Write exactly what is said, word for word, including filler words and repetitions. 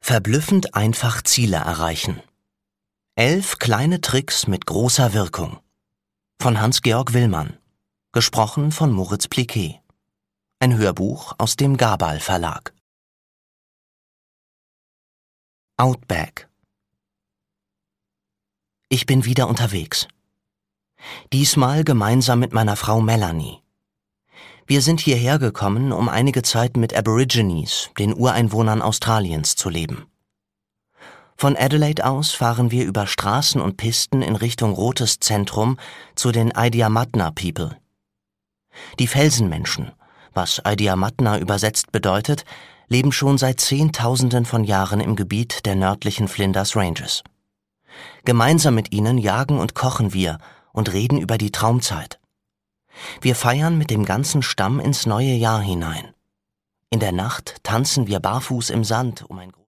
Verblüffend einfach Ziele erreichen. Elf kleine Tricks mit großer Wirkung. Von Hans-Georg Willmann. Gesprochen von Moritz Pliquet. Ein Hörbuch aus dem Gabal Verlag. Outback. Ich bin wieder unterwegs. Diesmal gemeinsam mit meiner Frau Melanie. Wir sind hierher gekommen, um einige Zeit mit Aborigines, den Ureinwohnern Australiens, zu leben. Von Adelaide aus fahren wir über Straßen und Pisten in Richtung Rotes Zentrum zu den Aidiamatna People. Die Felsenmenschen, was Aidiamatna übersetzt bedeutet, leben schon seit Zehntausenden von Jahren im Gebiet der nördlichen Flinders Ranges. Gemeinsam mit ihnen jagen und kochen wir und reden über die Traumzeit. Wir feiern mit dem ganzen Stamm ins neue Jahr hinein. In der Nacht tanzen wir barfuß im Sand um ein